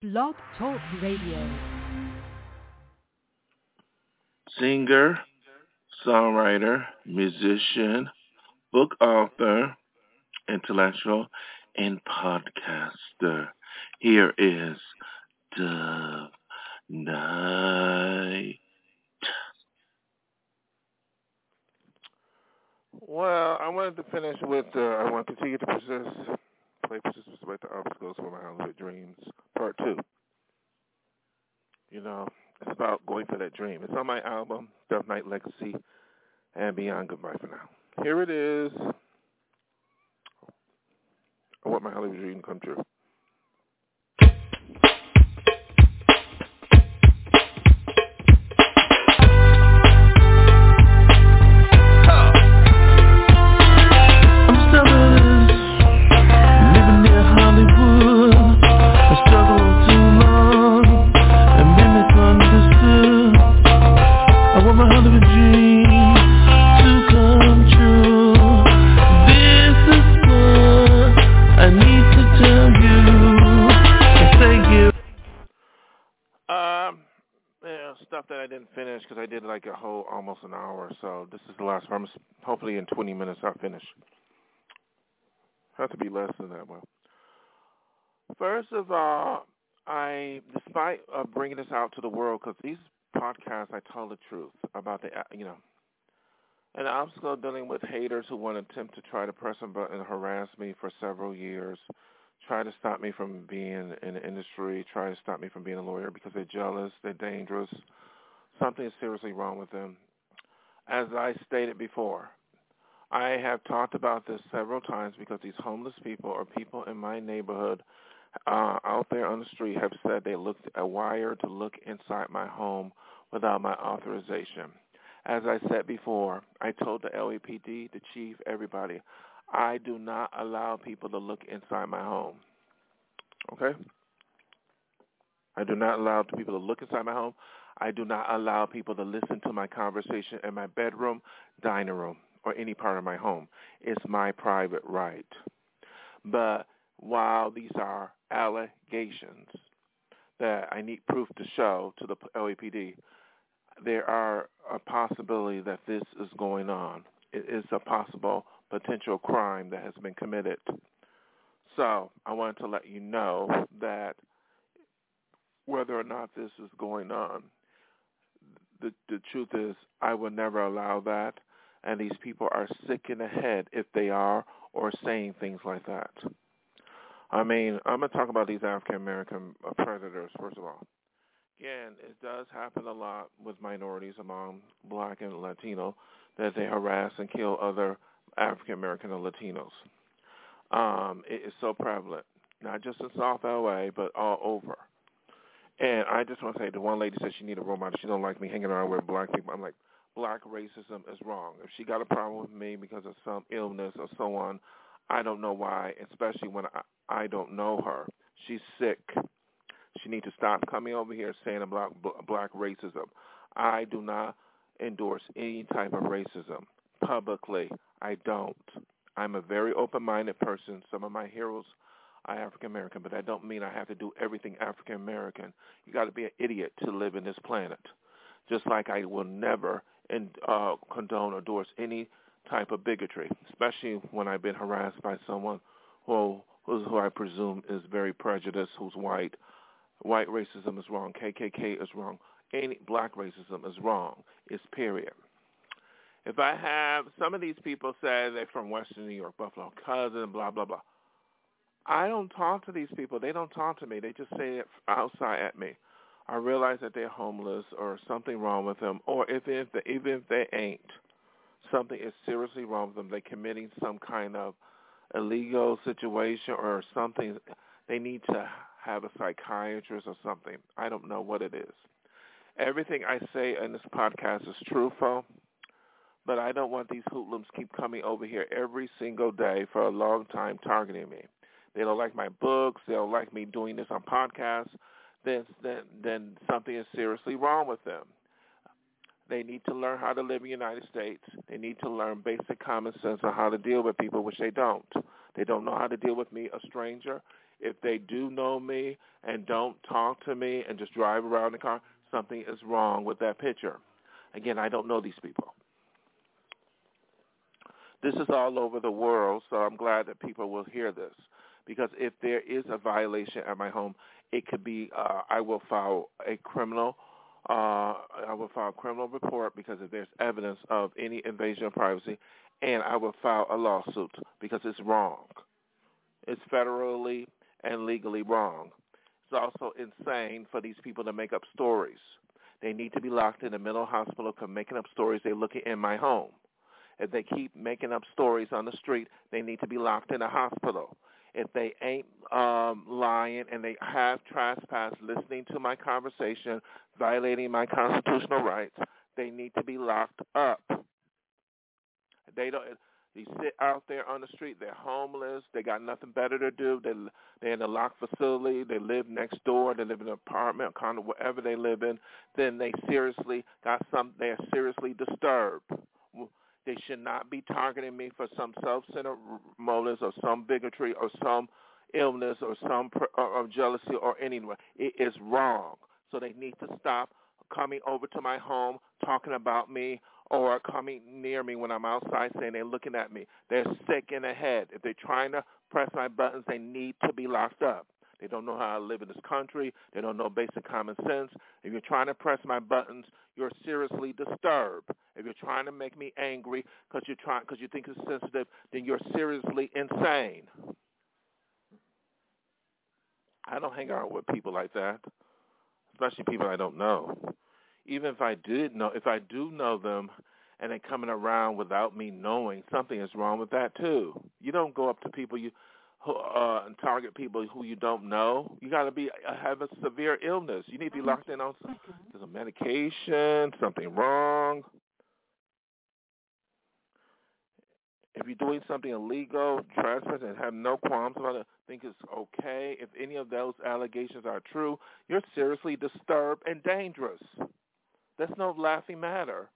Blog Talk Radio. Singer, songwriter, musician, book author, intellectual, and podcaster. Here is Dove Night. Well, I wanted to finish with, I want to continue to play persist despite the obstacles for my Hollywood dreams, part 2. You know, it's about going for that dream. It's on my album, Dove Night Legacy and Beyond Goodbye for Now. Here it is. I want my Hollywood dream to come true. Stuff that I didn't finish because I did like a whole almost an hour. So this is the last part. Hopefully in 20 minutes I'll finish. Have to be less than that. Well, first of all, despite bringing this out to the world, because these podcasts, I tell the truth about and I'm still dealing with haters who want to attempt to try to press a button and harass me for several years, try to stop me from being in the industry, try to stop me from being a lawyer because they're jealous, they're dangerous. Something is seriously wrong with them. As I stated before, I have talked about this several times because these homeless people or people in my neighborhood out there on the street have said they looked a wire to look inside my home without my authorization. As I said before, I told the LAPD, the chief, everybody, I do not allow people to look inside my home. Okay? I do not allow people to look inside my home. I do not allow people to listen to my conversation in my bedroom, dining room, or any part of my home. It's my private right. But while these are allegations that I need proof to show to the LAPD, there are a possibility that this is going on. It is a possible potential crime that has been committed. So I wanted to let you know that whether or not this is going on, the truth is I would never allow that, and these people are sick in the head if they are or saying things like that. I mean, I'm going to talk about these African-American predators, first of all. Again, it does happen a lot with minorities among Black and Latino that they harass and kill other African-American or Latinos. It is so prevalent, not just in South LA, but all over. And I just want to say, the one lady said she needed a role model. She don't like me hanging around with black people. I'm like, black racism is wrong. If she got a problem with me because of some illness or so on, I don't know why, especially when I don't know her. She's sick. She needs to stop coming over here saying about black racism. I do not endorse any type of racism. Publicly, I don't. I'm a very open-minded person. Some of my heroes are African-American, but that don't mean I have to do everything African-American. You got to be an idiot to live in this planet. Just like I will never condone or endorse any type of bigotry, especially when I've been harassed by someone who I presume is very prejudiced, who's white. White racism is wrong. KKK is wrong. Any black racism is wrong. It's period. If I have some of these people say they're from Western New York, Buffalo, cousin, blah, blah, blah. I don't talk to these people. They don't talk to me. They just say it outside at me. I realize that they're homeless or something wrong with them, or even if they ain't, something is seriously wrong with them. They're committing some kind of illegal situation or something. They need to have a psychiatrist or something. I don't know what it is. Everything I say in this podcast is truthful, but I don't want these hoodlums keep coming over here every single day for a long time targeting me. They don't like my books. They don't like me doing this on podcasts. Then something is seriously wrong with them. They need to learn how to live in the United States. They need to learn basic common sense on how to deal with people, which they don't. They don't know how to deal with me, a stranger. if they do know me and don't talk to me and just drive around the car, something is wrong with that picture. Again, I don't know these people. This is all over the world, so I'm glad that people will hear this. Because if there is a violation at my home, it could be I will file a criminal report because if there's evidence of any invasion of privacy, and I will file a lawsuit because it's wrong. It's federally and legally wrong. It's also insane for these people to make up stories. They need to be locked in a mental hospital for making up stories they're looking in my home. If they keep making up stories on the street, they need to be locked in a hospital. If they ain't lying and they have trespassed, listening to my conversation, violating my constitutional rights, they need to be locked up. They sit out there on the street. They're homeless. They got nothing better to do. They're in a locked facility. They live next door. They live in an apartment, condo, wherever they live in. Then they are seriously disturbed. They should not be targeting me for some self-centered motives or some bigotry or some illness or some or jealousy or anything. It is wrong. So they need to stop coming over to my home, talking about me, or coming near me when I'm outside saying they're looking at me. They're sick in the head. If they're trying to press my buttons, they need to be locked up. They don't know how to live in this country. They don't know basic common sense. If you're trying to press my buttons, you're seriously disturbed. If you're trying to make me angry because you think it's sensitive, then you're seriously insane. I don't hang out with people like that, especially people I don't know. Even if I do know them and they're coming around without me knowing, something is wrong with that too. You don't go up to people and target people who you don't know. You got to have a severe illness. You need to be locked in on some medication, something wrong. If you're doing something illegal, trespass, and have no qualms about it, think it's okay. If any of those allegations are true, you're seriously disturbed and dangerous. That's no laughing matter.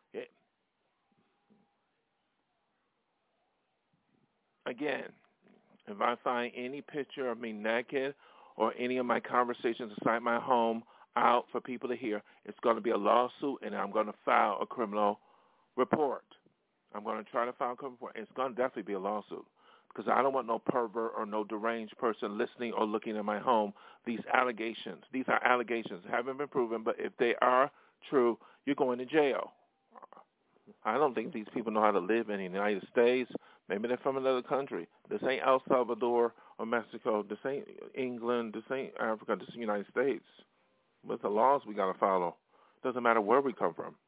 Again, if I find any picture of me naked or any of my conversations inside my home out for people to hear, it's going to be a lawsuit, and I'm going to file a criminal report. I'm going to try to file a criminal report. It's going to definitely be a lawsuit because I don't want no pervert or no deranged person listening or looking in my home. These are allegations. Haven't been proven, but if they are true, you're going to jail. I don't think these people know how to live in the United States. Maybe they're from another country. This ain't El Salvador or Mexico. This ain't England. This ain't Africa. This is the United States. With the laws we got to follow. Doesn't matter where we come from.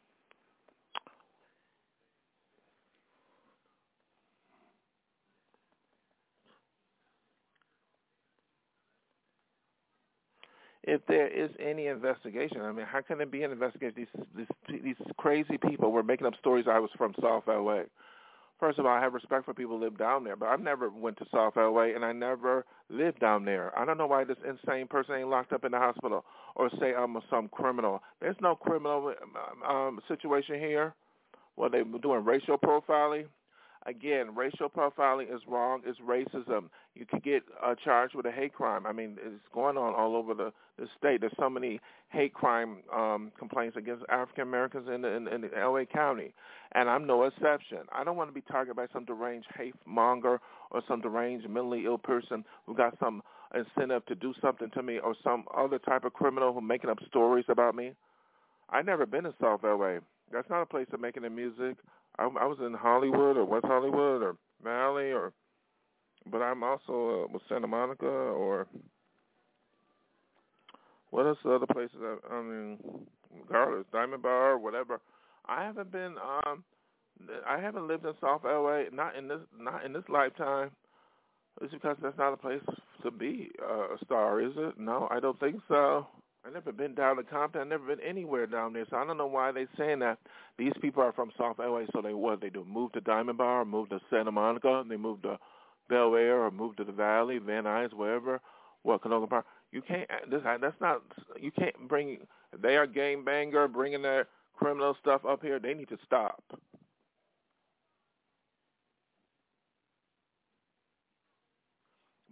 If there is any investigation, I mean, how can there be an investigation? These crazy people were making up stories I was from South LA. First of all, I have respect for people who live down there, but I've never went to South LA, and I never lived down there. I don't know why this insane person ain't locked up in the hospital or say I'm some criminal. There's no criminal situation here. Well, they're doing racial profiling. Again, racial profiling is wrong. It's racism. You could get charged with a hate crime. I mean, it's going on all over the state. There's so many hate crime complaints against African Americans in L.A. County, and I'm no exception. I don't want to be targeted by some deranged hate monger or some deranged mentally ill person who got some incentive to do something to me or some other type of criminal who's making up stories about me. I've never been to South L.A. That's not a place for making the music. I was in Hollywood or West Hollywood or Valley, but I'm also with Santa Monica or what else? Other places? I mean, regardless, Diamond Bar or whatever. I haven't been. I haven't lived in South LA. Not in this lifetime. It's because that's not a place to be a star, is it? No, I don't think so. I've never been down to Compton. I've never been anywhere down there, so I don't know why they're saying that. These people are from South LA, so they do? Move to Diamond Bar, or move to Santa Monica, they move to Bel Air, or move to the Valley, Van Nuys, wherever. What, Canoga Park? You can't. That's not. You can't bring. If they are gangbanger, bringing their criminal stuff up here, they need to stop.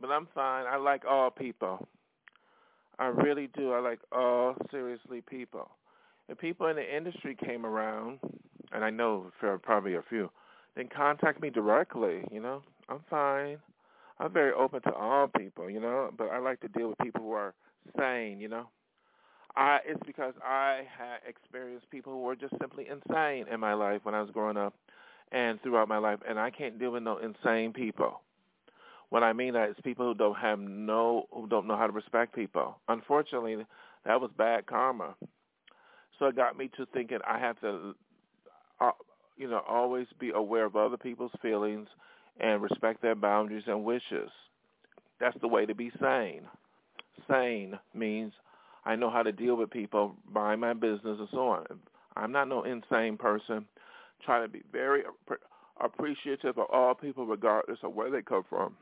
but I'm fine. I like all people. I really do. I like all seriously people. If people in the industry came around, and I know there are probably a few, then contact me directly. I'm fine. I'm very open to all people. But I like to deal with people who are sane. It's because I had experienced people who were just simply insane in my life when I was growing up and throughout my life, and I can't deal with no insane people. What I mean is people who don't know how to respect people. Unfortunately, that was bad karma. So it got me to thinking I have to, always be aware of other people's feelings and respect their boundaries and wishes. That's the way to be sane. Sane means I know how to deal with people, mind my business, and so on. I'm not no insane person. Try to be very appreciative of all people regardless of where they come from.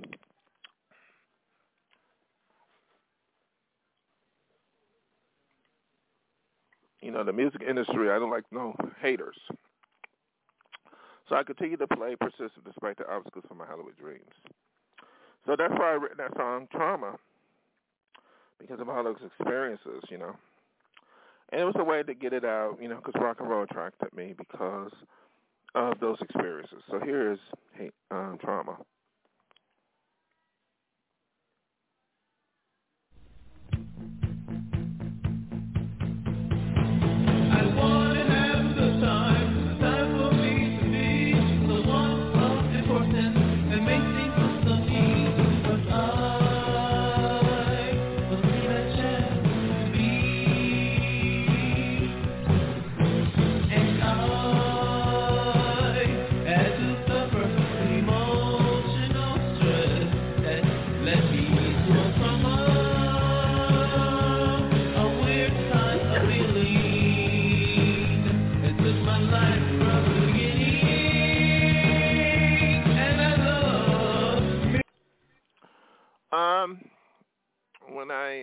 The music industry, I don't like no haters. So I continue to play persistent despite the obstacles of my Hollywood dreams. So that's why I written that song, Trauma, because of all those experiences, And it was a way to get it out, because rock and roll attracted me because of those experiences. So here is Trauma. When I,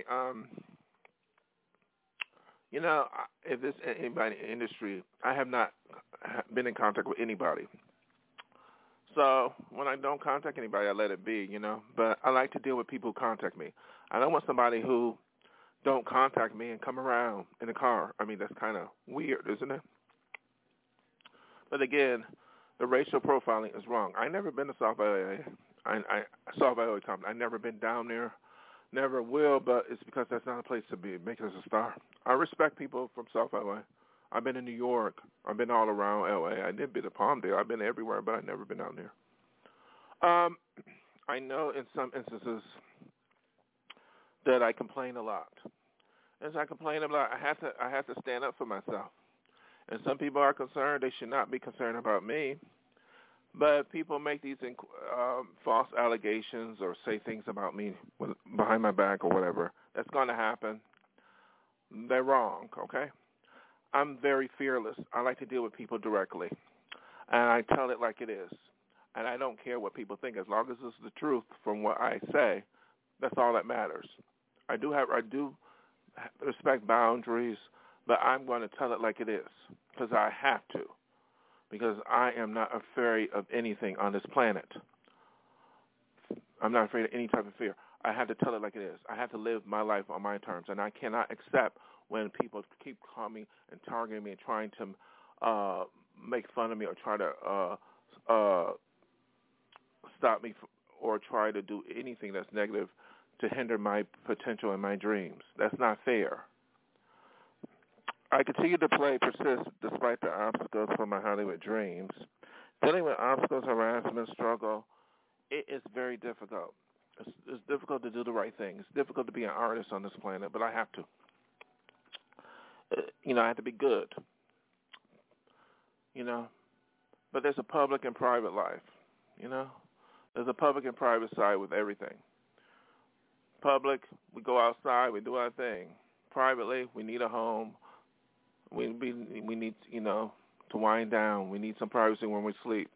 if there's anybody in the industry, I have not been in contact with anybody. So when I don't contact anybody, I let it be, But I like to deal with people who contact me. I don't want somebody who don't contact me and come around in the car. I mean, that's kind of weird, isn't it? But again, the racial profiling is wrong. I never been to South LA. South LA Compton. I've never been down there. Never will, but it's because that's not a place to be. Make us a star. I respect people from South LA. I've been in New York. I've been all around LA. I did been to Palmdale. I've been everywhere, but I've never been down there. I know in some instances that I complain a lot. As I complain a lot, I have to stand up for myself. And some people are concerned. They should not be concerned about me. But people make these false allegations or say things about me behind my back or whatever. That's going to happen. They're wrong, okay? I'm very fearless. I like to deal with people directly. And I tell it like it is. And I don't care what people think. As long as it's the truth from what I say, that's all that matters. I do respect boundaries, but I'm going to tell it like it is because I have to. Because I am not afraid of anything on this planet. I'm not afraid of any type of fear. I have to tell it like it is. I have to live my life on my terms, and I cannot accept when people keep calling me and targeting me and trying to make fun of me or try to stop me or try to do anything that's negative to hinder my potential and my dreams. That's not fair. I continue to persist despite the obstacles for my Hollywood dreams. Dealing with obstacles, harassment, struggle, it is very difficult. It's difficult to do the right thing. It's difficult to be an artist on this planet, but I have to. I have to be good. But there's a public and private life. There's a public and private side with everything. Public, we go outside, we do our thing. Privately, we need a home. We need, to wind down. We need some privacy when we sleep.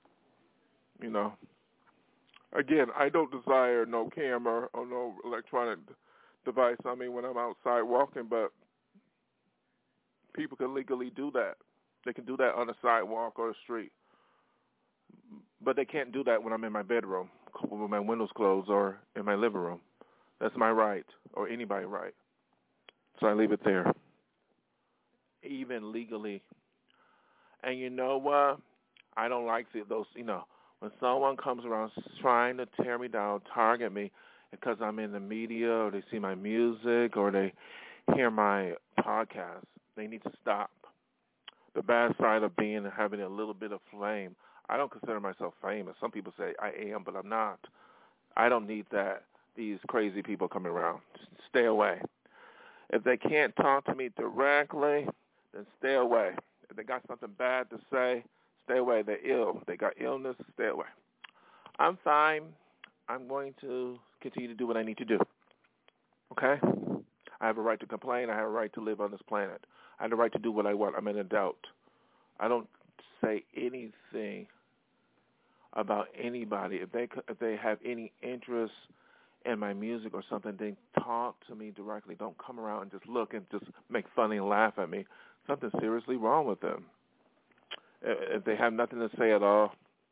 Again, I don't desire no camera or no electronic device on me when I'm outside walking, but people can legally do that. They can do that on the sidewalk or the street. But they can't do that when I'm in my bedroom with my windows closed or in my living room. That's my right, or anybody's right. So I leave it there, even legally. And you know what? I don't like those, when someone comes around trying to tear me down, target me because I'm in the media or they see my music or they hear my podcast, they need to stop. The bad side of having a little bit of flame. I don't consider myself famous. Some people say I am, but I'm not. I don't need that. These crazy people coming around. Stay away. If they can't talk to me directly, then stay away. If they got something bad to say, stay away. They're ill. They got illness, stay away. I'm fine. I'm going to continue to do what I need to do. Okay? I have a right to complain. I have a right to live on this planet. I have the right to do what I want. I'm an adult. I don't say anything about anybody. If they have any interest in my music or something, then talk to me directly. Don't come around and just look and just make fun and laugh at me. Something's seriously wrong with them. If they have nothing to say at all.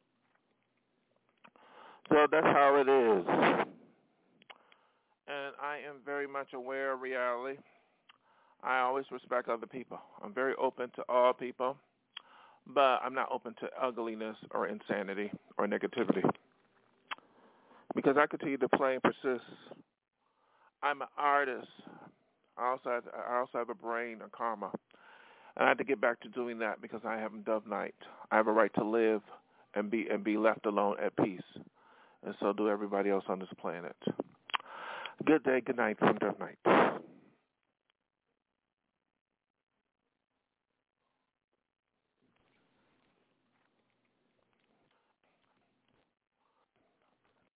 So that's how it is. And I am very much aware of reality. I always respect other people. I'm very open to all people, but I'm not open to ugliness or insanity or negativity because I continue to play and persist. I'm an artist. I also have a brain, a karma, and I have to get back to doing that because I have Dove Night. I have a right to live and be left alone at peace, and so do everybody else on this planet. Good day, good night from Dove Night.